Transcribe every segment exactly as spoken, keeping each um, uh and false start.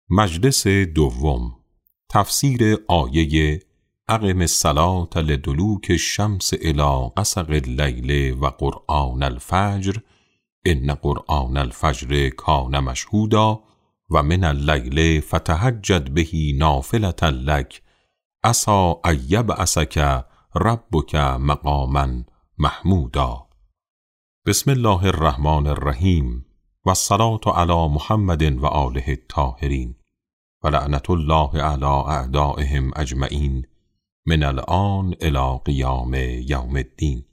مجلس دوم. تفسیر آیه اقم الصلاة لدلوک الشمس الی غسق اللیل و قرآن الفجر ان قرآن الفجر کان مشهودا و من اللیل فتهجد به نافلة لک عسی ان یبعثک ربک مقاما محمودا. بسم الله الرحمن الرحیم و الصلاة علی محمد و آله الطاهرین و لعنت الله علی اعدائهم اجمعین من الآن الی قیام یوم الدین.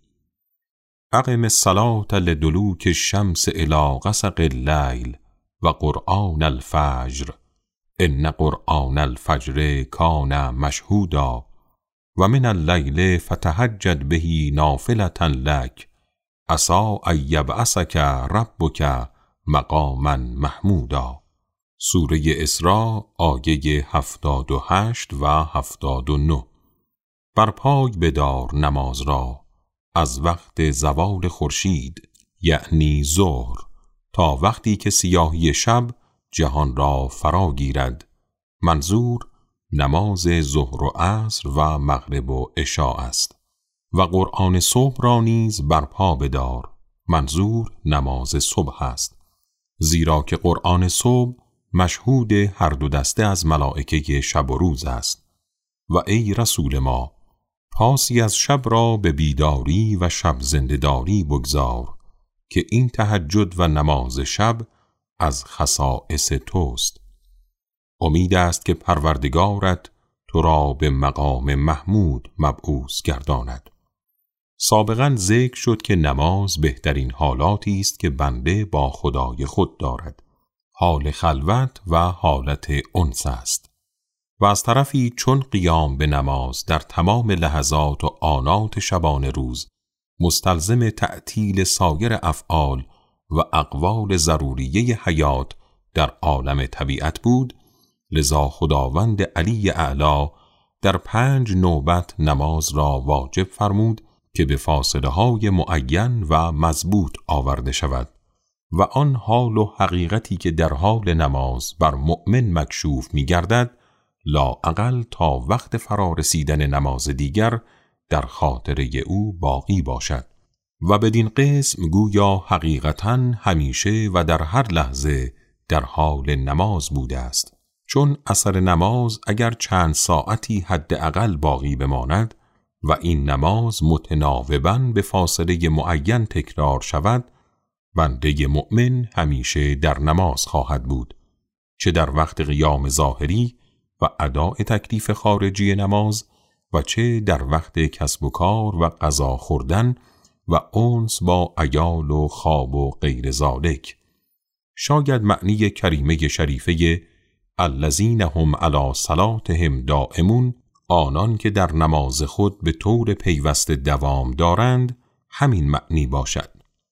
اقم الصلاة لدلوک الشمس الی غسق اللیل و قرآن الفجر ان قرآن الفجر کان مشهودا و من اللیل فتهجد به نافلة لک عسی ان یبعثک ربک مقاما محمودا. سوره اسراء آیه هفتاد و هشت و هفتاد و نه. برپای بدار نماز را از وقت زوال خورشید یعنی ظهر تا وقتی که سیاهی شب جهان را فرا گیرد. منظور نماز ظهر و عصر و مغرب و عشاء است. و قرآن صبح را نیز برپا بدار. منظور نماز صبح است، زیرا که قرآن صبح مشهود هر دو دسته از ملائکه شب و روز است. و ای رسول ما، پاسی از شب را به بیداری و شب زنده‌داری بگذار که این تهجد و نماز شب از خصائص توست. امید است که پروردگارت تو را به مقام محمود مبعوث گرداند. سابقاً ذکر شد که نماز بهترین حالاتی است که بنده با خدای خود دارد. حال خلوت و حالت انس است. و از طرفی چون قیام به نماز در تمام لحظات و آنات شبانه روز مستلزم تعطیل سایر افعال و اقوال ضروریه حیات در عالم طبیعت بود، لذا خداوند علی اعلی در پنج نوبت نماز را واجب فرمود که به فاصله های معین و مضبوط آورده شود و آن حال و حقیقتی که در حال نماز بر مؤمن مکشوف می گردد لااقل تا وقت فرا رسیدن نماز دیگر در خاطره او باقی باشد. و بدین قسم گویا حقیقتاً همیشه و در هر لحظه در حال نماز بوده است، چون اثر نماز اگر چند ساعتی حداقل باقی بماند و این نماز متناوباً به فاصله معین تکرار شود، بنده مؤمن همیشه در نماز خواهد بود، چه در وقت قیام ظاهری و اداء تکلیف خارجی نماز و چه در وقت کسب و کار و غذا خوردن و انس با عیال و خواب و غیر ذالک. شاید معنی کریمه شریفه الذین هم علی صلاتهم دائمون، آنان که در نماز خود به طور پیوسته دوام دارند، همین معنی باشد.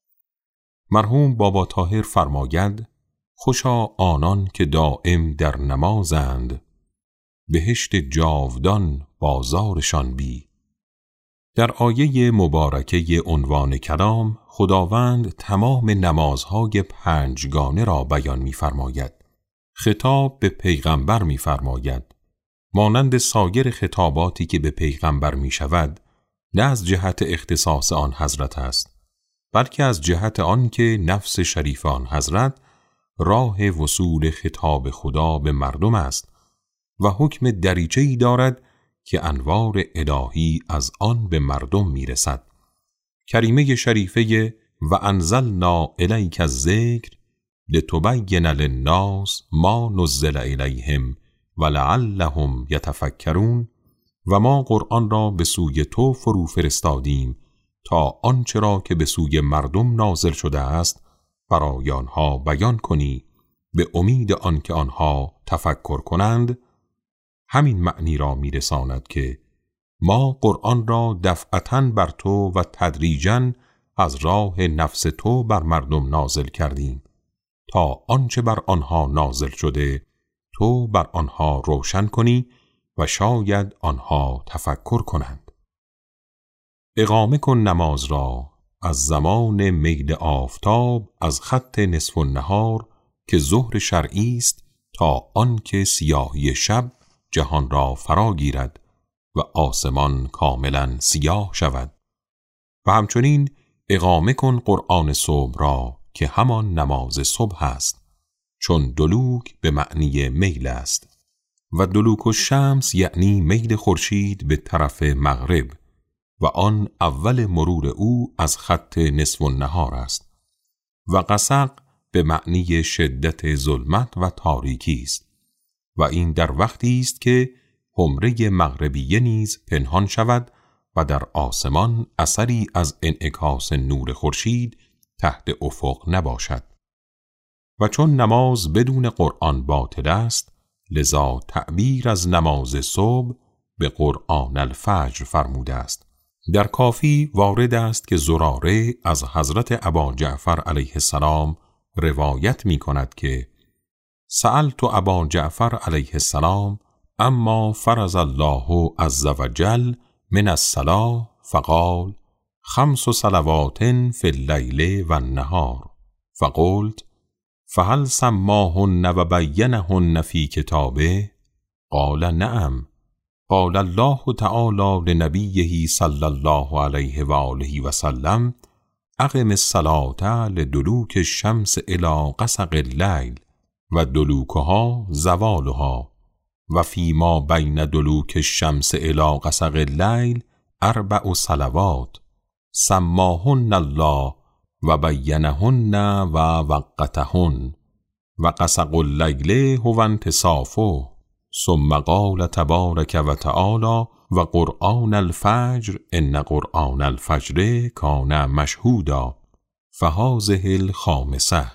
مرحوم بابا طاهر فرماید خوشا آنان که دائم در نمازند، بهشت جاودان بازارشان بی. در آیه مبارکه عنوان کلام خداوند تمام نمازهای پنجگانه را بیان می فرماید. خطاب به پیغمبر می فرماید. مانند سایر خطاباتی که به پیغمبر می شود، نه از جهت اختصاص آن حضرت است، بلکه از جهت آن که نفس شریف آن حضرت راه وصول خطاب خدا به مردم است و حکم دریچه‌ای دارد که انوار الهی از آن به مردم می رسد. کریمه شریفه و انزلنا الیک الذکر لتبین للناس ما نزل الیهم ولعلهم یتفکرون، و ما قرآن را به سوی تو فرو فرستادیم تا آنچه را که به سوی مردم نازل شده است برای آنها بیان کنی به امید آنکه آنها تفکر کنند. همین معنی را میرساند که ما قرآن را دفعتاً بر تو و تدریجاً از راه نفس تو بر مردم نازل کردیم تا آنچه بر آنها نازل شده تو بر آنها روشن کنی و شاید آنها تفکر کنند. اقامه کن نماز را از زمان میل آفتاب از خط نصف النهار که ظهر شرعی است تا آنکه سیاهی شب جهان را فرا گیرد و آسمان کاملا سیاه شود. و همچنین اقامه کن قرآن صبح را که همان نماز صبح است، چون دلوک به معنی میل است و دلوک الشمس یعنی میل خورشید به طرف مغرب و آن اول مرور او از خط نصف النهار است. و قسق به معنی شدت ظلمت و تاریکی است و این در وقتی است که حمره مغربیه نیز پنهان شود و در آسمان اثری از انعکاس نور خورشید تحت افق نباشد. و چون نماز بدون قرآن باطل است، لذا تعبیر از نماز صبح به قرآن الفجر فرموده است. در کافی وارد است که زراره از حضرت ابا جعفر علیه السلام روایت می کند که سألت ابا جعفر علیه السلام اما فرض الله عز وجل من الصلاة فقال خمس صلوات فی اللیل و النهار فقلت فهل سماهن و بینهن فی کتابه؟ قال نعم. قال الله تعالی لنبیه صلی الله علیه و آله و سلم اقم الصلاة لدلوک الشمس الی غسق اللیل و دلوکها زوالها و فیما بین دلوک الشمس الی غسق اللیل اربع صلوات سماهن الله و بینهن و وقتهن و غسق اللیل هو انتصافه ثم قال تبارک و تعالی و قرآن الفجر ان قرآن الفجر کان مشهودا فهذه الخامسه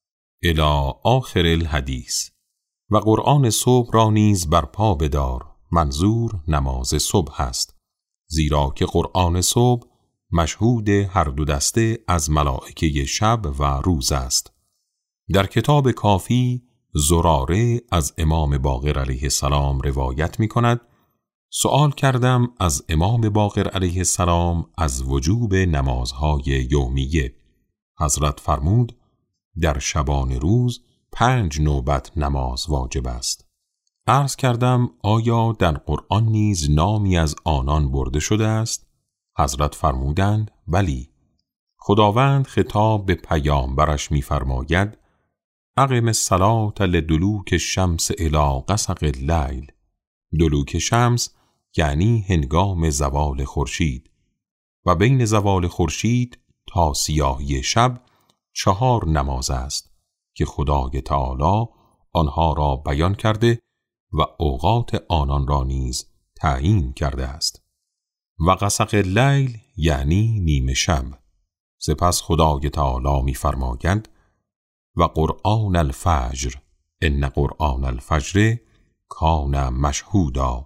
الی آخر الحدیث. و قرآن صبح را نیز برپا بدار، منظور نماز صبح است، زیرا که قرآن صبح مشهود هر دو دسته از ملائکه شب و روز است. در کتاب کافی زراره از امام باقر علیه السلام روایت می کند سؤال کردم از امام باقر علیه السلام از وجوب نمازهای یومیه. حضرت فرمود در شبان روز پنج نوبت نماز واجب است. عرض کردم آیا در قرآن نیز نامی از آنان برده شده است؟ حضرت فرمودند بلی. خداوند خطاب به پیامبرش می فرماید اقم الصلاة لدلوک الشمس الی غسق اللیل. دلوک شمس یعنی هنگام زوال خورشید و بین زوال خورشید تا سیاهی شب چهار نماز است که خدای تعالی آنها را بیان کرده و اوقات آنان را نیز تعیین کرده است. و غسق اللیل یعنی نیمه شب. سپس خدای تعالی می فرماید و قرآن الفجر ان قرآن الفجر کان مشهودا.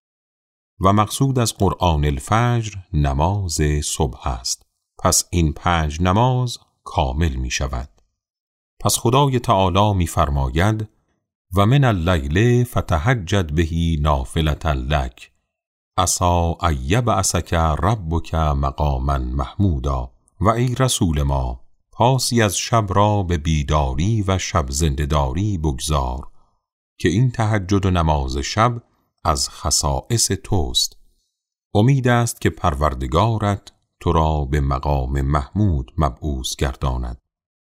و مقصود از قرآن الفجر نماز صبح است. پس این پنج نماز کامل می شود. پس خدای تعالی می فرماید و من اللیل فتهجد به نافلة لک عسی ان یبعثک ربک مقاما محمودا. و ای رسول ما پاسی از شب را به بیداری و شب زنده‌داری بگذار که این تهجد و نماز شب از خصائص توست. امید است که پروردگارت تو را به مقام محمود مبعوث گرداند.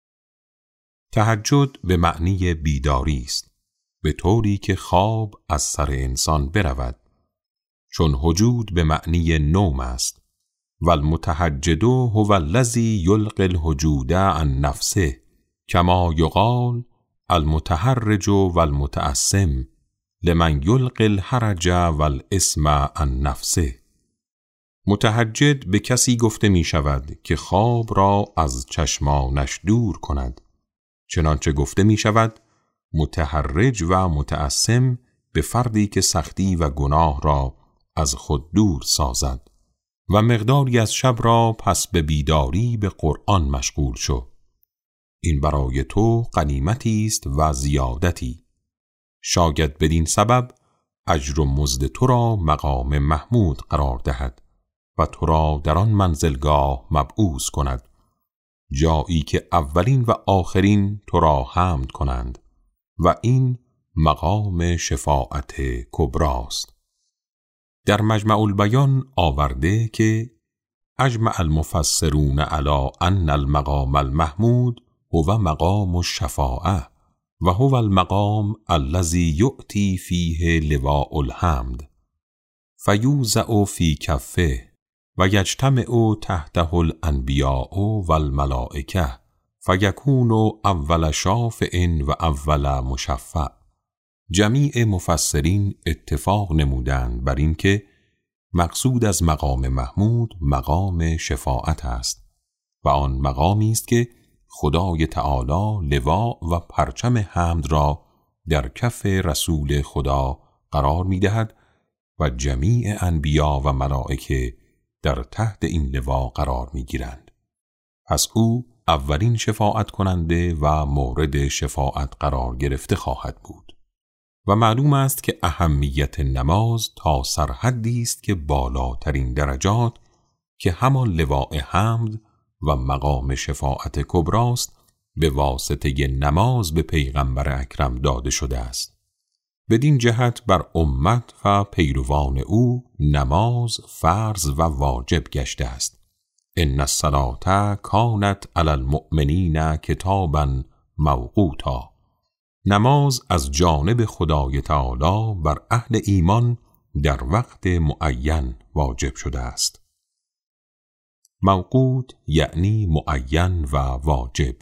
تهجد به معنی بیداری است، به طوری که خواب از سر انسان برود، چون هجود به معنی نوم است. و المتهجد هو الذی یلقی الهجود عن نفسه کما یقال المتحرج و المتعصم لمن یلقی الحرج و الاسم عن نفسه. متهجد به کسی گفته می شود که خواب را از چشمانش دور کند، چنانچه گفته می شود متحرج و متعصم به فردی که سختی و گناه را از خود دور سازد. و مقداری از شب را پس به بیداری به قرآن مشغول شو، این برای تو غنیمتی است و زیادتی. شاید بدین سبب اجر و مزد تو را مقام محمود قرار دهد و تو را در آن منزلگاه مبعوث کند، جایی که اولین و آخرین تو را حمد کنند و این مقام شفاعت کبراست. در مجمع البیان آورده که اجمع المفسرون علی ان المقام المحمود هو مقام الشفاعه و هو المقام الذي یؤتی فیه لواء الحمد فیوضع فی کفه و یجتمع تحته الانبیاء و الملائکه فیکون اول شافع و اول مشفع. جمیع مفسرین اتفاق نمودند بر این که مقصود از مقام محمود مقام شفاعت است و آن مقامی است که خدای تعالی لوا و پرچم حمد را در کف رسول خدا قرار می دهد و جمیع انبیا و ملائکه در تحت این لوا قرار می گیرند. پس او اولین شفاعت کننده و مورد شفاعت قرار گرفته خواهد بود. و معلوم است که اهمیت نماز تا سرحدی است که بالاترین درجات که همان لواء حمد و مقام شفاعت کبراست به واسطه نماز به پیغمبر اکرم داده شده است. بدین جهت بر امت و پیروان او نماز فرض و واجب گشته است. ان الصلاة کانت علی المؤمنین کتابا موقوتا. نماز از جانب خدای تعالی بر اهل ایمان در وقت معین واجب شده است. موقوت یعنی معین و واجب.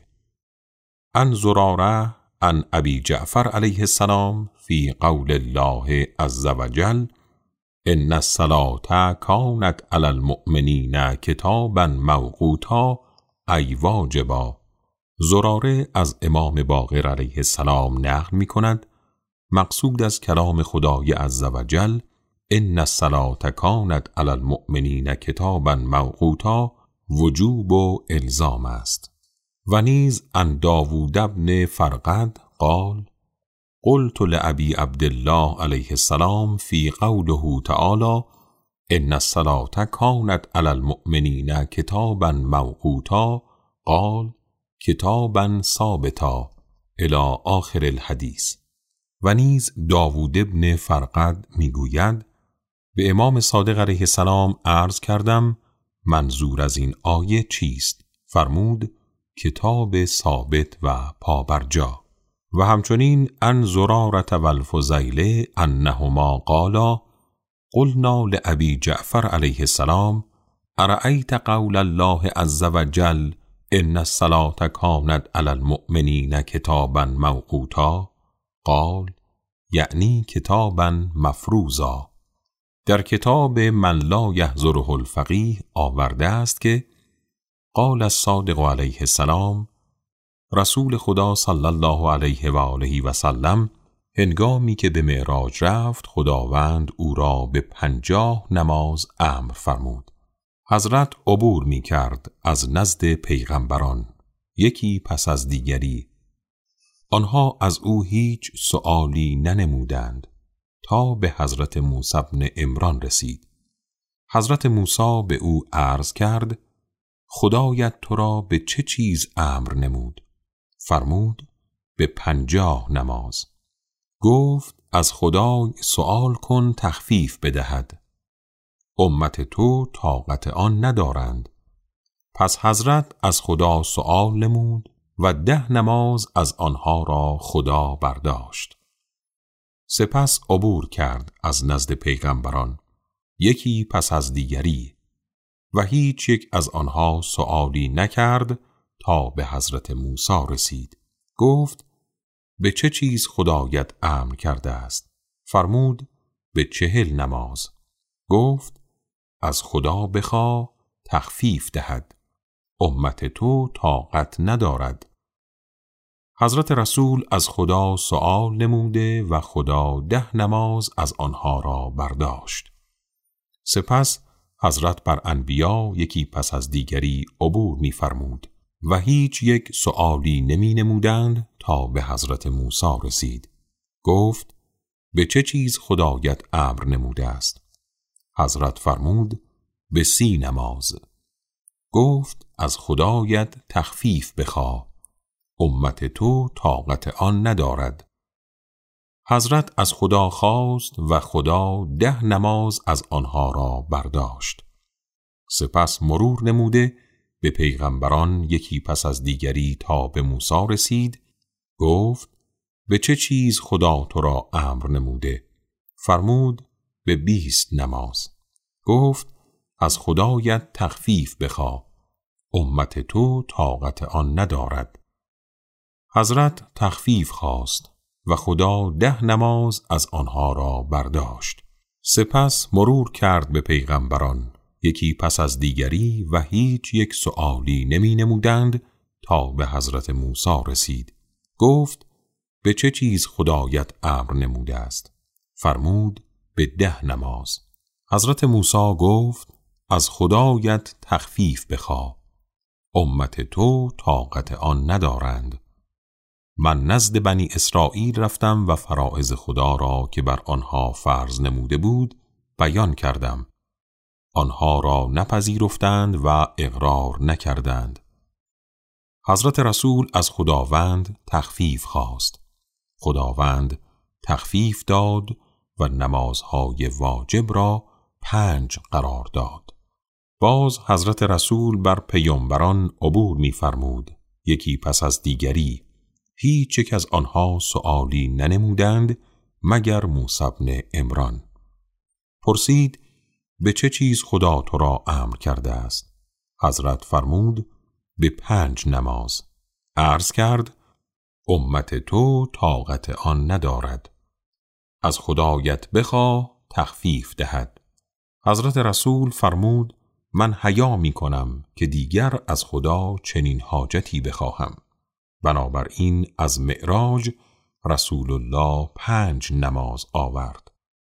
عن زراره عن ابی جعفر علیه السلام فی قول الله عز وجل ان الصلاة کانت علی المؤمنین کتابا موقوتا ای واجبا. زراره از امام باقر علیه السلام نقل می کند مقصود از کلام خدای عز وجل ان الصلاة کانت علی المؤمنین کتابا موقوتا وجوب و الزام است. و نیز عن داوود بن فرقد قال قلت لابی عبدالله علیه السلام فی قوله تعالی ان الصلاة کانت علی المؤمنین کتابا موقوتا قال کتابا ثابتا الی آخر الحدیث. و نیز داوود بن فرقد میگوید به امام صادق علیه السلام عرض کردم منظور از این آیه چیست؟ فرمود کتاب ثابت و پابرجا. و همچنین عن زراره و الفضیل انهما قالا قلنا لابی جعفر علیه السلام ارأیت قول الله عز وجل ان الصلاة کانت علی المؤمنین کتابا موقوتا قال یعنی کتابا مفروضا. در کتاب من لا یحضره الفقیه آورده است که قال الصادق علیه السلام رسول خدا صلی الله علیه و آله و سلم هنگامی که به معراج رفت خداوند او را به پنجاه نماز امر فرمود. حضرت عبور می کرد از نزد پیغمبران یکی پس از دیگری. آنها از او هیچ سؤالی ننمودند تا به حضرت موسی بن عمران رسید. حضرت موسی به او عرض کرد خدایت تو را به چه چیز امر نمود؟ فرمود به پنجاه نماز. گفت از خدای سؤال کن تخفیف بدهد. امت تو طاقت آن ندارند. پس حضرت از خدا سؤال نمود و ده نماز از آنها را خدا برداشت. سپس عبور کرد از نزد پیغمبران یکی پس از دیگری و هیچ یک از آنها سؤالی نکرد تا به حضرت موسی رسید. گفت به چه چیز خدایت امر کرده است؟ فرمود به چهل نماز. گفت از خدا بخواه تخفیف دهد. امت تو طاقت ندارد. حضرت رسول از خدا سؤال نموده و خدا ده نماز از آنها را برداشت. سپس حضرت بر انبیا یکی پس از دیگری عبور می فرمود و هیچ یک سؤالی نمی نمودند تا به حضرت موسی رسید. گفت به چه چیز خدایت امر نموده است؟ حضرت فرمود به سی نماز. گفت از خدایت تخفیف بخواه. امت تو طاقت آن ندارد. حضرت از خدا خواست و خدا ده نماز از آنها را برداشت. سپس مرور نموده به پیغمبران یکی پس از دیگری تا به موسی رسید. گفت به چه چیز خدا تو را امر نموده؟ فرمود به بیست نماز. گفت از خدایت تخفیف بخواه، امت تو طاقت آن ندارد. حضرت تخفیف خواست و خدا ده نماز از آنها را برداشت. سپس مرور کرد به پیغمبران یکی پس از دیگری و هیچ یک سؤالی نمی نمودند تا به حضرت موسی رسید. گفت به چه چیز خدایت امر نموده است؟ فرمود به ده نماز. حضرت موسی گفت از خدایت تخفیف بخواه، امت تو طاقت آن ندارند. من نزد بنی اسرائیل رفتم و فرائض خدا را که بر آنها فرض نموده بود بیان کردم. آنها را نپذیرفتند و اقرار نکردند. حضرت رسول از خداوند تخفیف خواست. خداوند تخفیف داد و نمازهای واجب را پنج قرار داد. باز حضرت رسول بر پیامبران عبور می فرمود یکی پس از دیگری. هیچ یک از آنها سؤالی ننمودند مگر موسی بن عمران. پرسید به چه چیز خدا تو را امر کرده است؟ حضرت فرمود به پنج نماز. عرض کرد امت تو طاقت آن ندارد. از خدایت بخواه تخفیف دهد. حضرت رسول فرمود من حیا می کنم که دیگر از خدا چنین حاجتی بخواهم. بنابراین از معراج رسول الله پنج نماز آورد.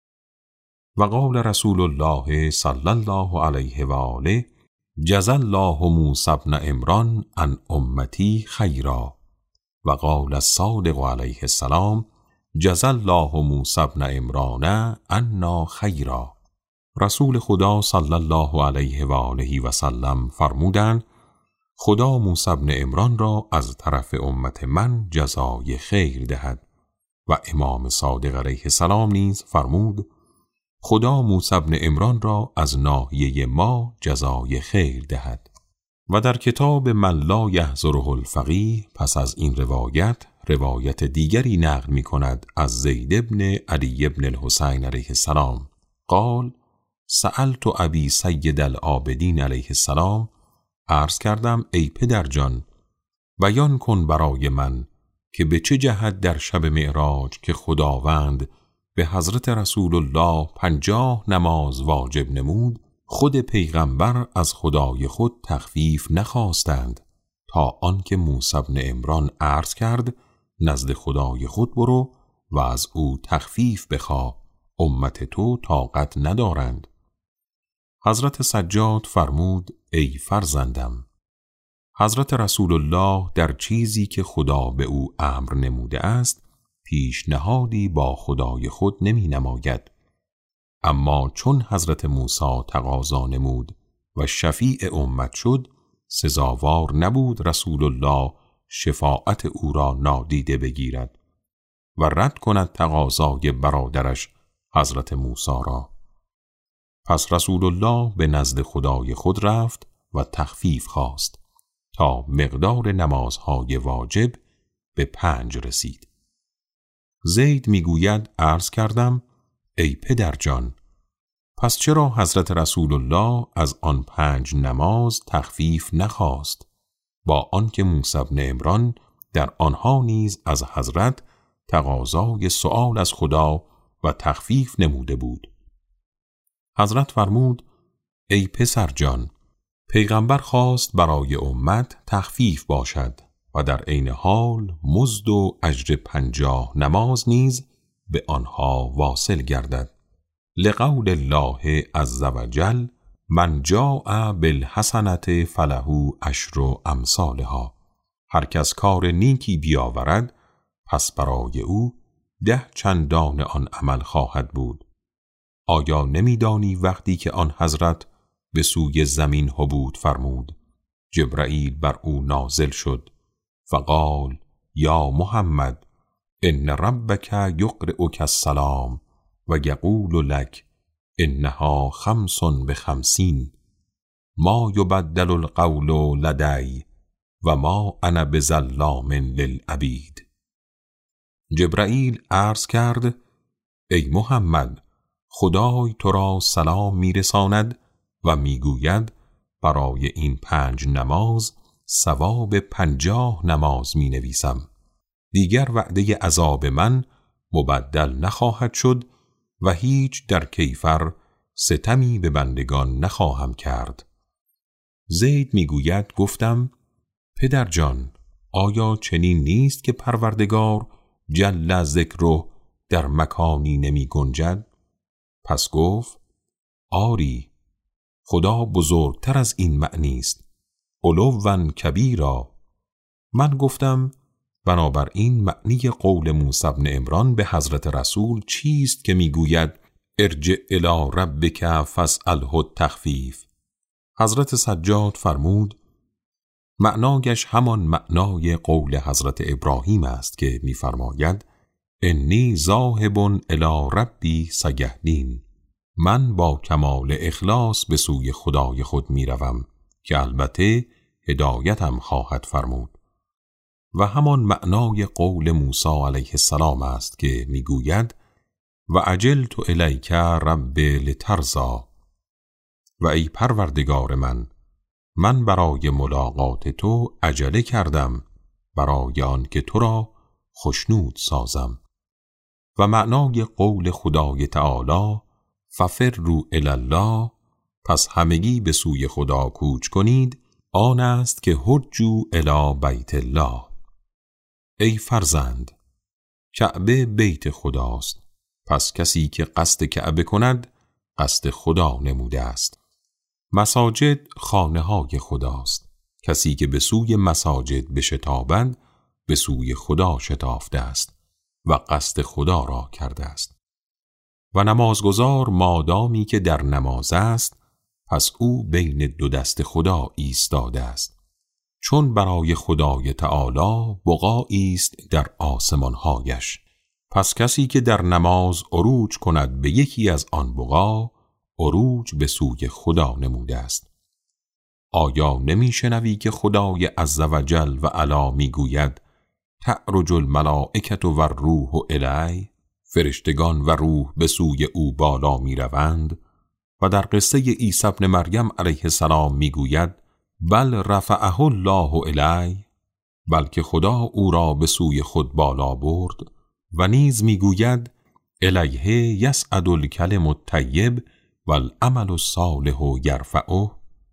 و قال رسول الله صلی الله علیه و آله جزا الله موسی بن عمران عن امتی خیرا. و قال الصادق علیه السلام جزا الله موسی بن عمران عنا خیرا. رسول خدا صلی الله علیه و آله و سلم فرمودند خدا موسی بن عمران را از طرف امت من جزای خیر دهد. و امام صادق علیه السلام نیز فرمود خدا موسی بن عمران را از ناحیه ما جزای خیر دهد. و در کتاب من لا یحضره الفقیه پس از این روایت روایت دیگری نقل می کند از زید بن علی بن الحسین علیه السلام قال سألت ابی سید العابدین علیه السلام. عرض کردم ای پدر جان بیان کن برای من که به چه جهت در شب معراج که خداوند به حضرت رسول الله پنجاه نماز واجب نمود خود پیغمبر از خدای خود تخفیف نخواستند تا آنکه موسی بن عمران عرض کرد نزد خدای خود برو و از او تخفیف بخواه، امت تو طاقت ندارند. حضرت سجاد فرمود ای فرزندم، حضرت رسول الله در چیزی که خدا به او امر نموده است پیشنهادی با خدای خود نمی نماید. اما چون حضرت موسی تقاضا نمود و شفیع امت شد سزاوار نبود رسول الله شفاعت او را نادیده بگیرد و رد کند تقاضای برادرش حضرت موسی را. پس رسول الله به نزد خدای خود رفت و تخفیف خواست تا مقدار نمازهای واجب به پنج رسید. زید میگوید عرض کردم ای پدر جان پس چرا حضرت رسول الله از آن پنج نماز تخفیف نخواست با آنکه موسی بن عمران در آنها نیز از حضرت تقاضای سؤال از خدا و تخفیف نموده بود؟ حضرت فرمود ای پسر جان پیغمبر خواست برای امت تخفیف باشد و در عین حال مزد و اجر پنجاه نماز نیز به آنها واصل گردد. لقول الله عز وجل من جاء بالحسنة فله عشر امثالها. هر کس کار نیکی بیاورد پس برای او ده چندان آن عمل خواهد بود. آیا نمیدانی وقتی که آن حضرت به سوی زمین هبوط فرمود جبرائیل بر او نازل شد فقال یا محمد ان ربک یقرئک السلام و یقول لک انها خمس بخمسین ما یبدل القول لدی و ما انا بظلام للعبید. جبرائیل عرض کرد: ای محمد، خدای تو را سلام میرساند و میگوید برای این پنج نماز ثواب پنجاه نماز می نویسم. دیگر وعده عذاب من مبدل نخواهد شد و هیچ در کیفر ستمی به بندگان نخواهم کرد. زید میگوید گفتم: پدر جان، آیا چنین نیست که پروردگار جل ذکره در مکانی نمی گنجد؟ پس گفت: آری، خدا بزرگتر از این معنی است، علوا کبیرا. من گفتم: بنابراین معنی قول موسی بن عمران به حضرت رسول چیست که میگوید ارجع الی ربک فاسأله التخفیف؟ حضرت سجاد فرمود: معنایش همان معنای قول حضرت ابراهیم است که می‌فرماید انی ذاهب الی ربی سیهدین. من با کمال اخلاص به سوی خدای خود میروم که البته هدایتم خواهد فرمود. و همان معنای قول موسی علیه السلام است که میگوید و عجلت الیک رب لترضی. و ای پروردگار من، من برای ملاقات تو عجله کردم برای آن که تو را خشنود سازم. و معنای قول خدای تعالی ففروا الی الله، پس همگی به سوی خدا کوچ کنید، آن است که حجوا الی بیت الله. ای فرزند، کعبه بیت خداست، پس کسی که قصد کعبه کند قصد خدا نموده است. مساجد خانه های خداست، کسی که به سوی مساجد بشتابد به سوی خدا شتافته است و قصد خدا را کرده است. و نمازگزار مادامی که در نماز است، پس او بین دو دست خدا ایستاده است، چون برای خدای تعالی بقایی است در آسمانهایش. پس کسی که در نماز عروج کند به یکی از آن بقا، عروج به سوی خدا نموده است. آیا نمی شنوی که خدای عزوجل و علا می گوید تعرج الملائکة و الروح الی؟ فرشتگان و روح به سوی او بالا می روند. و در قصه عیسی ابن مریم علیه السلام می گوید بل رفعه الله الی، بلکه خدا او را به سوی خود بالا برد. و نیز می گوید الیه یصعد الکلم الطیب والعمل الصالح یرفعه.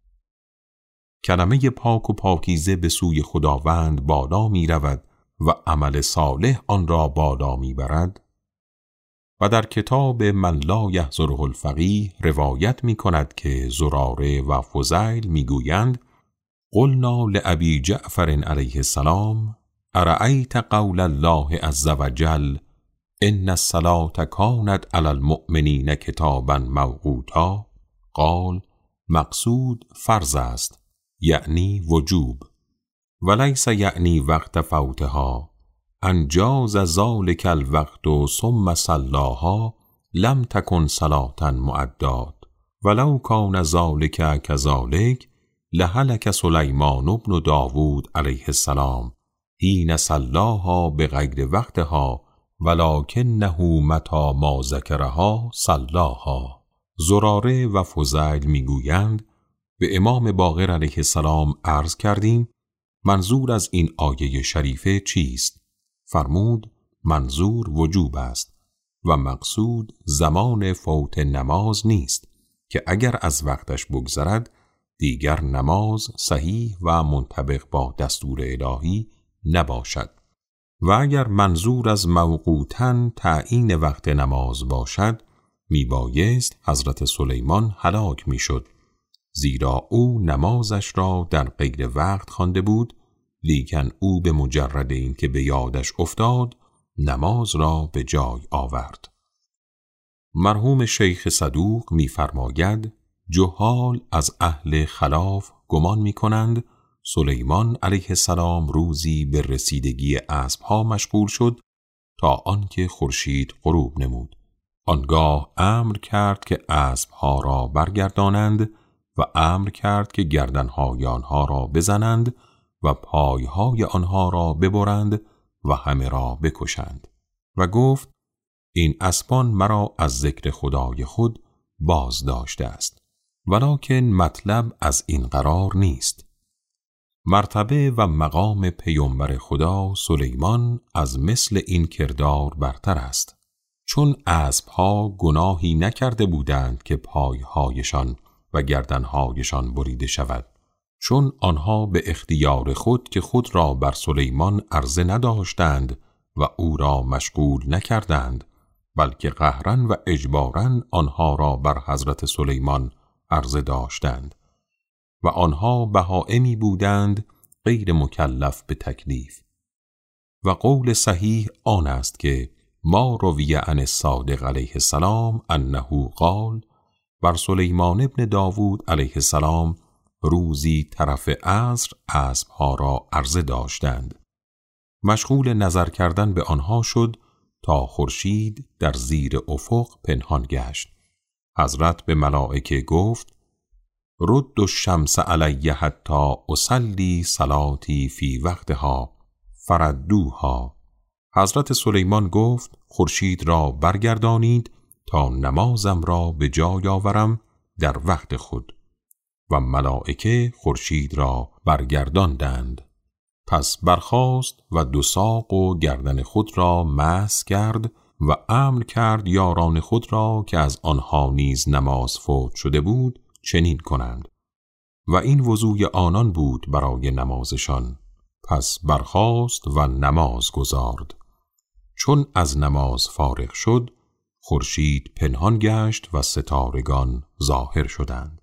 کلمه پاک و پاکیزه به سوی خداوند بالا می رود و عمل صالح آن را بالا می برد. و در کتاب من لا یحضره الفقیه روایت می کند که زراره و فضیل می گویند قلنا لابی جعفر علیه السلام ارأیت قول الله عز وجل ان الصلاة کانت علی المؤمنین کتابا موقوتا؟ قال مقصود فرض است، یعنی وجوب، ولیس یعنی وقت فوتها. انجاز ذلک الوقت ثم صلاها لم تکن صلاة مؤدات ولو کان ذلک کذلک لهلک سلیمان بن داوود علیه السلام حین صلاها بغیر وقتها ولکنه متی ما ذکرها صلاها. زراره و فضیل میگویند به امام باقر علیه السلام عرض کردیم منظور از این آیه شریفه چیست؟ فرمود منظور وجوب است و مقصود زمان فوت نماز نیست که اگر از وقتش بگذرد دیگر نماز صحیح و منطبق با دستور الهی نباشد. و اگر منظور از موقوتن تعیین وقت نماز باشد میبایست حضرت سلیمان هلاک میشد، زیرا او نمازش را در غیر وقت خوانده بود، لیکن او به مجرد این که به یادش افتاد نماز را به جای آورد. مرحوم شیخ صدوق می‌فرماید جهال از اهل خلاف گمان می‌کنند سلیمان علیه السلام روزی به رسیدگی اسب‌ها مشغول شد تا آنکه خورشید غروب نمود. آنگاه امر کرد که اسبها را برگردانند و امر کرد که گردنهای آنها را بزنند و پایهای آنها را ببرند و همه را بکشند و گفت این اسبان مرا از ذکر خدای خود باز داشته است، ولکن مطلب از این قرار نیست. مرتبه و مقام پیامبر خدا سلیمان از مثل این کردار برتر است، چون اسبها گناهی نکرده بودند که پایهایشان و گردنهایشان بریده شود، چون آنها به اختیار خود که خود را بر سلیمان عرضه نداشتند و او را مشغول نکردند، بلکه قهرن و اجبارن آنها را بر حضرت سلیمان عرضه داشتند و آنها بهائمی بودند غیر مکلف به تکلیف. و قول صحیح آن است که ما روی عن الصادق علیه السلام انه قال بر سلیمان ابن داوود علیه السلام روزی طرف عصر اسبها را عرضه داشتند. مشغول نظر کردن به آنها شد تا خورشید در زیر افق پنهان گشت. حضرت به ملائکه گفت رد الشمس علی حتی اصلی صلاتی فی وقتها فردوها. حضرت سلیمان گفت خورشید را برگردانید تا نمازم را به جای آورم در وقت خود. و ملائکه خورشید را برگرداندند. پس برخاست و دو ساق و گردن خود را مسح کرد و امر کرد یاران خود را که از آنها نیز نماز فوت شده بود چنین کنند و این وضوی آنان بود برای نمازشان. پس برخاست و نماز گزارد. چون از نماز فارغ شد خورشید پنهان گشت و ستارگان ظاهر شدند.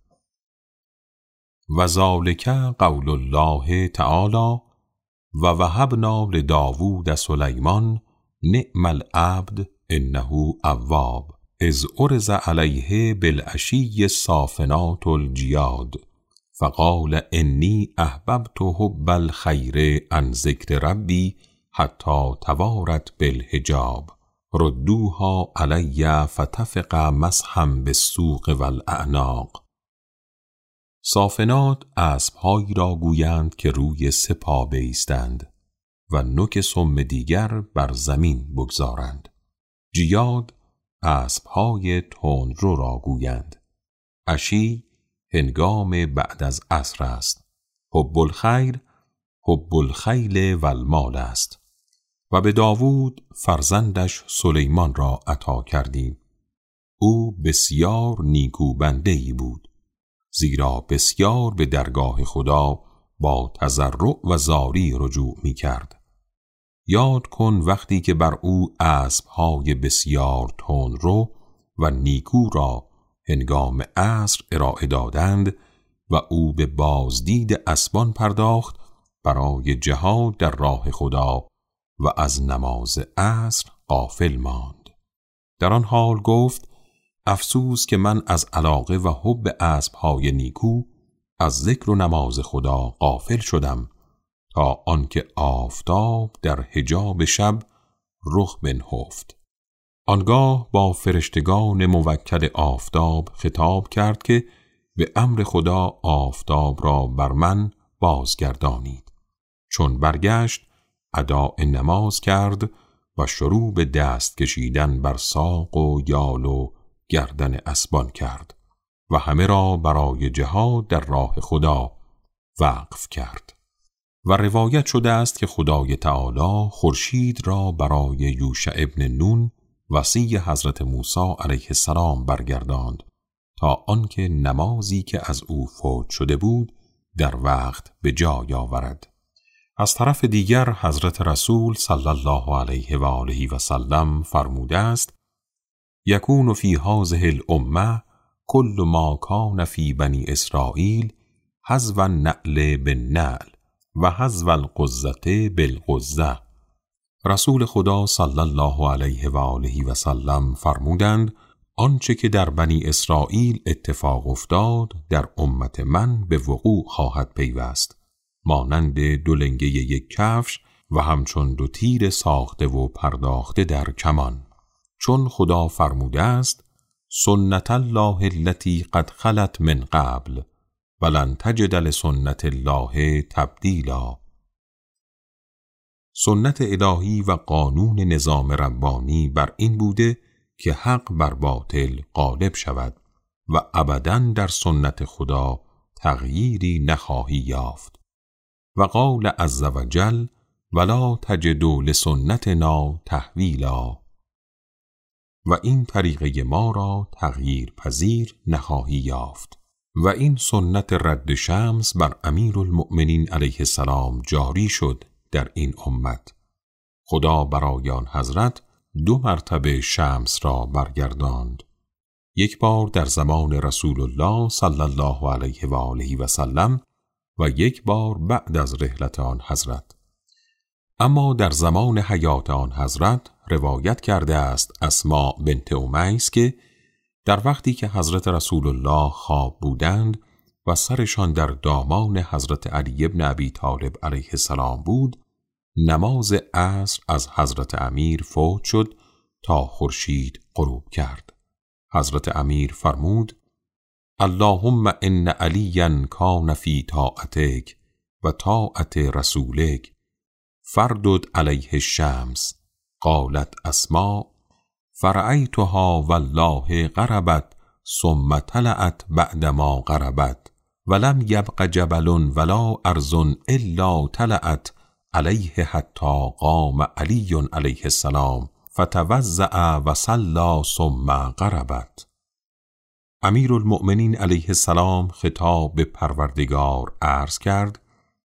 و ذالک قول الله تعالی و وهبنا لداوود سلیمان نعم العبد انه اواب اذ عرض علیه بالعشی الصافنات الجیاد فقال انی احببت حب الخیر عن ذکر ربی حتی توارت بالحجاب ردوها علی فتفق مسحا بالسوق والاعناق. صافنات اسب‌هایی را گویند که روی سه پا بایستند و نوک سم دیگر بر زمین بگذارند. جیاد اسب‌های تندرو را گویند. عشی هنگام بعد از عصر است. حب الخیر حب الخیل و المال است. و به داوود فرزندش سلیمان را عطا کردیم. او بسیار نیکو بنده‌ای بود، زیرا بسیار به درگاه خدا با تضرع و زاری رجوع می کرد. یاد کن وقتی که بر او اسب‌های بسیار تندرو و نیکو را هنگام عصر ارائه دادند و او به بازدید اسبان پرداخت برای جهاد در راه خدا و از نماز عصر غافل ماند. در آن حال گفت افسوس که من از علاقه و حب اسب‌های نیکو از ذکر و نماز خدا غافل شدم تا آنکه آفتاب در حجاب شب رخ بنهفت. آنگاه با فرشتگان موکل آفتاب خطاب کرد که به امر خدا آفتاب را بر من بازگردانید. چون برگشت اداء نماز کرد و شروع به دست کشیدن بر ساق و یال و گردن اسبان کرد و همه را برای جهاد در راه خدا وقف کرد. و روایت شده است که خدای تعالی خورشید را برای یوشع ابن نون وصی حضرت موسی علیه السلام برگرداند تا آنکه نمازی که از او فوت شده بود در وقت به جای آورد. از طرف دیگر حضرت رسول صلی الله علیه و آله و سلم فرموده است یکون فی هذه الامه کل ما کان فی بنی اسرائیل حذو النعل بالنعل و حذو القزة بالقزة. رسول خدا صلی الله علیه و آله و سلم فرمودند آنچه که در بنی اسرائیل اتفاق افتاد در امت من به وقوع خواهد پیوست، مانند دو لنگه یک کفش و همچون دو تیر ساخته و پرداخته در کمان، چون خدا فرموده است سنت الله التي قد خلت من قبل ولن تجد لسنت الله تبدیلا. سنت الهی و قانون نظام ربانی بر این بوده که حق بر باطل غالب شود و ابداً در سنت خدا تغییری نخواهی یافت. و قال عز و جل ولا تجدوا لسنتنا تحویلا، و این طریقه ما را تغییر پذیر نخواهی یافت. و این سنت رد شمس بر امیرالمؤمنین علیه السلام جاری شد در این امت. خدا برای آن حضرت دو مرتبه شمس را برگرداند، یک بار در زمان رسول الله صلی الله علیه و آله و سلم و یک بار بعد از رحلت آن حضرت. اما در زمان حیات آن حضرت روایت کرده است اسماء بنت امیس که در وقتی که حضرت رسول الله خواب بودند و سرشان در دامان حضرت علی بن ابی طالب علیه السلام بود، نماز عصر از حضرت امیر فوت شد تا خورشید غروب کرد. حضرت امیر فرمود اللهم ان علیا کان فی طاعتک و طاعت رسولک فردد علیه الشمس. قالت اسماء فرأیتها والله غربت ثم طلعت بعدما غربت ولم یبق جبل ولا ارض الا طلعت علیه حتی قام علی علیه السلام فتوضأ و صلی ثم غربت. امیرالمؤمنین علیه السلام خطاب به پروردگار عرض کرد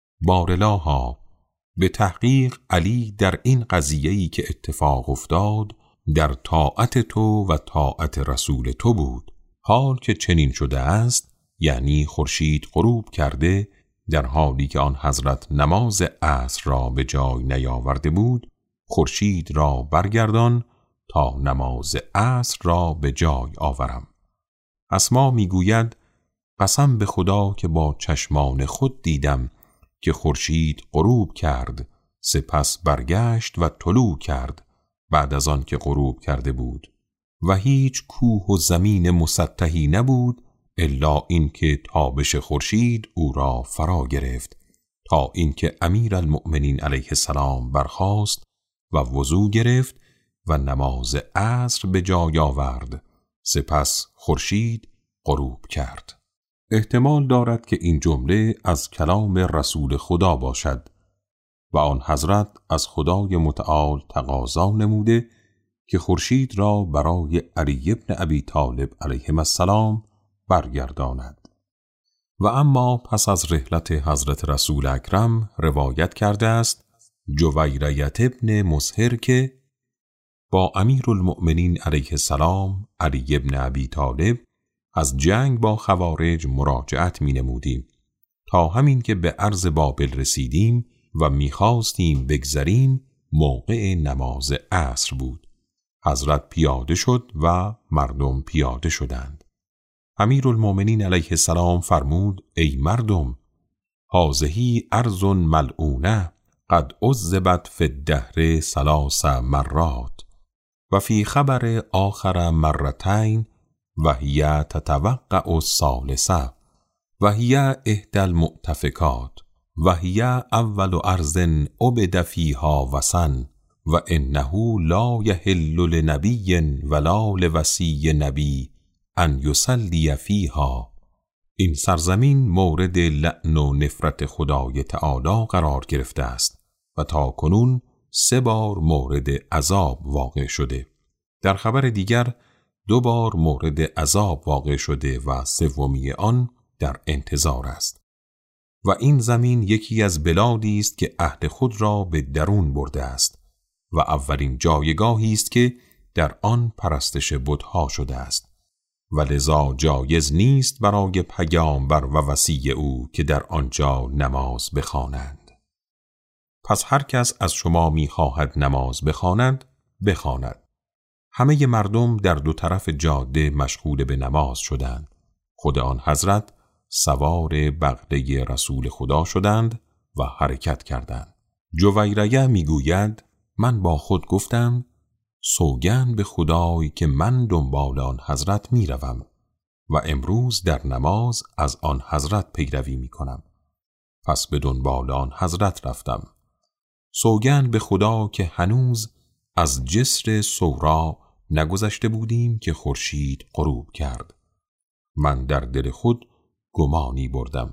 بارالها، به تحقیق علی در این قضیه‌ای که اتفاق افتاد در طاعت تو و طاعت رسول تو بود. حال که چنین شده است، یعنی خورشید غروب کرده در حالی که آن حضرت نماز عصر را به جای نیاورده بود، خورشید را برگردان تا نماز عصر را به جای آورم. اسما میگوید قسم به خدا که با چشمان خود دیدم که خورشید غروب کرد، سپس برگشت و طلوع کرد بعد از آن که غروب کرده بود و هیچ کوه و زمین مسطحی نبود الا اینکه تابش خورشید او را فرا گرفت، تا اینکه امیرالمؤمنین علیه السلام برخاست و وضو گرفت و نماز عصر به جای آورد، سپس خورشید غروب کرد. احتمال دارد که این جمله از کلام رسول خدا باشد و آن حضرت از خدای متعال تقاضا نموده که خورشید را برای علی بن ابی طالب علیه السلام برگرداند. و اما پس از رحلت حضرت رسول اکرم روایت کرده است جویریت ابن مصهر که با امیرالمؤمنین علیه السلام علی بن ابی طالب از جنگ با خوارج مراجعت می نمودیم تا همین که به عرض بابل رسیدیم و می خواستیم بگذریم موقع نماز عصر بود. حضرت پیاده شد و مردم پیاده شدند. امیرالمؤمنین علیه السلام فرمود ای مردم، هذه ارض ملعونه قد عذبت فی الدهر ثلاث مرات و فی خبر آخر مرتین و هی تتوقع الثالثه و هی احدی المؤتفکات و هی اول ارض عبد فیها وثن و انه لا یحل لنبی ولا لوصی نبی ان یصلی فیها. این سرزمین مورد لعن و نفرت خدای تعالی قرار گرفته است و تا کنون سه بار مورد عذاب واقع شده. در خبر دیگر دو بار مورد عذاب واقع شده و سومی آن در انتظار است. و این زمین یکی از بلادی است که عهد خود را به درون برده است و اولین جایگاهی است که در آن پرستش بت‌ها شده است و لذا جایز نیست برای پیامبر و وصی او که در آنجا نماز بخوانند. پس هر کس از شما می‌خواهد نماز بخواند بخواند. همه مردم در دو طرف جاده مشغول به نماز شدند. خود آن حضرت سوار بغله رسول خدا شدند و حرکت کردند. جویریه می گوید من با خود گفتم سوگند به خدای که من دنبال آن حضرت می روم و امروز در نماز از آن حضرت پیروی می کنم. پس به دنبال آن حضرت رفتم. سوگند به خدا که هنوز از جسر سورا نگذشته بودیم که خورشید غروب کرد. من در دل خود گمانی بردم.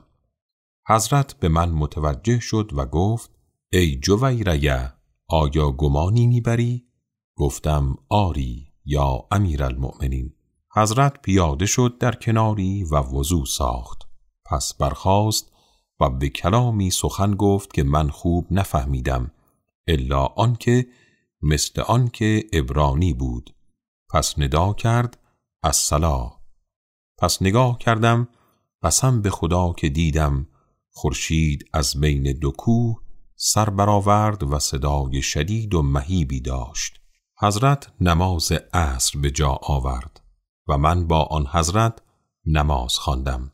حضرت به من متوجه شد و گفت ای جویریه، آیا گمانی میبری؟ گفتم آری یا امیرالمؤمنین. حضرت پیاده شد در کناری و وضو ساخت. پس برخاست و به کلامی سخن گفت که من خوب نفهمیدم الا آنکه مثل آنکه عبرانی بود. پس ندا کرد الصلا. پس نگاه کردم، قسم به خدا که دیدم خورشید از بین دو کوه سر برآورد و صدای شدید و مهیبی داشت. حضرت نماز عصر به جا آورد و من با آن حضرت نماز خواندم.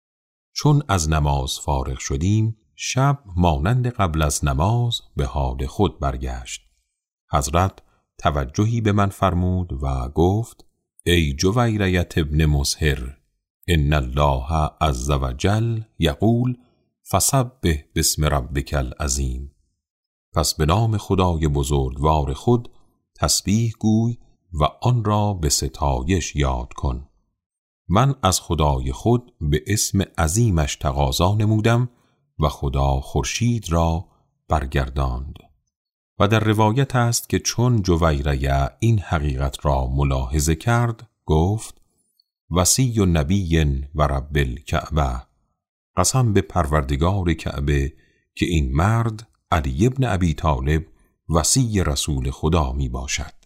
چون از نماز فارغ شدیم، شب مانند قبل از نماز به حال خود برگشت. حضرت توجهی به من فرمود و گفت ای جویریة ابن مصهر، ان الله عز وجل یقول فسبح باسم ربک العظیم. پس به نام خدای بزرگوار خود تسبیح گوی و آن را به ستایش یاد کن. من از خدای خود به اسم عظیمش تقاضا نمودم و خدا خورشید را برگرداند. و در روایت است که چون جویریه این حقیقت را ملاحظه کرد گفت وصی نبی و رب الکعبه، قسم به پروردگار کعبه که این مرد علی بن ابی طالب وصی رسول خدا می باشد.